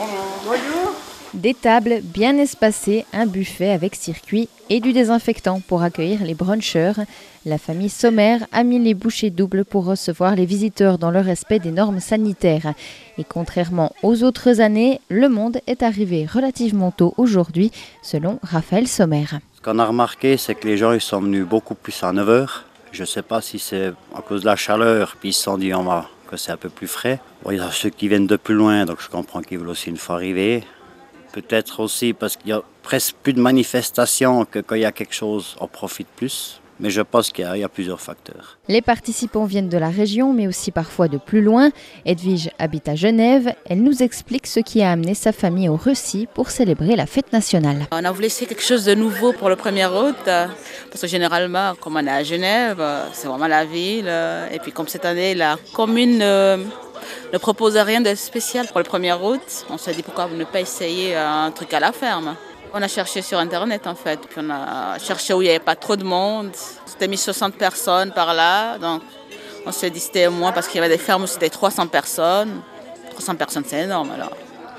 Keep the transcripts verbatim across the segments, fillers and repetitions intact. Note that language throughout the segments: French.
Bonjour. Des tables bien espacées, un buffet avec circuit et du désinfectant pour accueillir les bruncheurs. La famille Sommer a mis les bouchées doubles pour recevoir les visiteurs dans le respect des normes sanitaires. Et contrairement aux autres années, le monde est arrivé relativement tôt aujourd'hui, selon Raphaël Sommer. Ce qu'on a remarqué, c'est que les gens ils sont venus beaucoup plus à neuf heures. Je ne sais pas si c'est à cause de la chaleur, puis ils se sont dit on va, que c'est un peu plus frais. Bon, il y a ceux qui viennent de plus loin, donc je comprends qu'ils veulent aussi une fois arrivés. Peut-être aussi parce qu'il y a presque plus de manifestations que quand il y a quelque chose, on profite plus. Mais je pense qu'il y a, il y a plusieurs facteurs. Les participants viennent de la région, mais aussi parfois de plus loin. Edwige habite à Genève. Elle nous explique ce qui a amené sa famille au Russie pour célébrer la fête nationale. On a voulu essayer quelque chose de nouveau pour le premier août, parce que généralement, comme on est à Genève, c'est vraiment la ville. Et puis comme cette année, la commune ne, ne proposait rien de spécial pour le premier août, on s'est dit pourquoi ne pas essayer un truc à la ferme. On a cherché sur Internet en fait, puis on a cherché où il n'y avait pas trop de monde. C'était mis soixante personnes par là, donc on s'est dit c'était moins parce qu'il y avait des fermes où c'était trois cents personnes. trois cents personnes c'est énorme alors.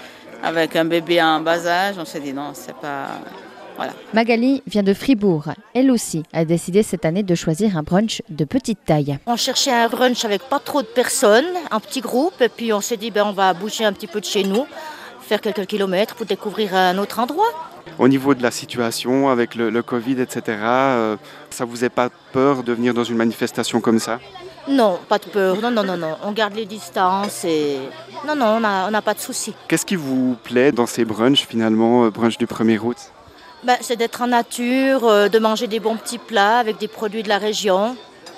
Avec un bébé en bas âge, on s'est dit non, c'est pas... Voilà. Magali vient de Fribourg. Elle aussi a décidé cette année de choisir un brunch de petite taille. On cherchait un brunch avec pas trop de personnes, un petit groupe, et puis on s'est dit ben, on va bouger un petit peu de chez nous, faire quelques kilomètres pour découvrir un autre endroit. Au niveau de la situation avec le, le Covid, et cetera, euh, ça vous est pas peur de venir dans une manifestation comme ça? Non, pas de peur. Non, non, non, non. On garde les distances et... Non, non, on n'a on a pas de soucis. Qu'est-ce qui vous plaît dans ces brunchs, finalement, brunch du premier août? Ben, c'est d'être en nature, euh, de manger des bons petits plats avec des produits de la région.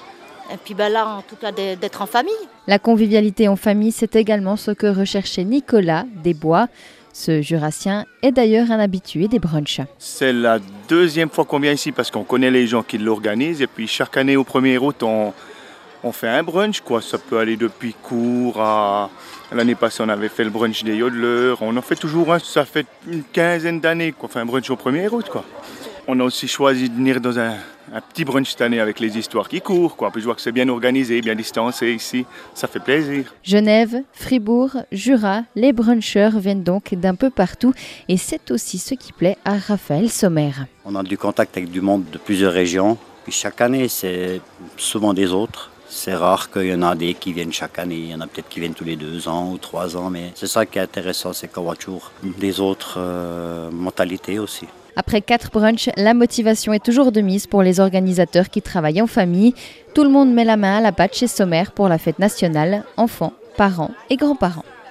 Et puis ben là, en tout cas, d'être en famille. La convivialité en famille, c'est également ce que recherchait Nicolas Desbois. Ce Jurassien est d'ailleurs un habitué des brunchs. C'est la deuxième fois qu'on vient ici parce qu'on connaît les gens qui l'organisent. Et puis chaque année au premier août, on, on fait un brunch, quoi. Ça peut aller depuis court à... L'année passée, on avait fait le brunch des yodeleurs. On en fait toujours un, ça fait une quinzaine d'années qu'on fait un brunch au premier août, quoi. On a aussi choisi de venir dans un, un petit brunch cette année avec les histoires qui courent, quoi. Puis je vois que c'est bien organisé, bien distancé ici. Ça fait plaisir. Genève, Fribourg, Jura, les bruncheurs viennent donc d'un peu partout. Et c'est aussi ce qui plaît à Raphaël Sommer. On a du contact avec du monde de plusieurs régions. Puis chaque année, c'est souvent des autres. C'est rare qu'il y en a des qui viennent chaque année. Il y en a peut-être qui viennent tous les deux ans ou trois ans. Mais c'est ça qui est intéressant, c'est qu'on voit toujours des autres euh, mentalités aussi. Après quatre brunchs, la motivation est toujours de mise pour les organisateurs qui travaillent en famille. Tout le monde met la main à la pâte chez Sommer pour la fête nationale, enfants, parents et grands-parents.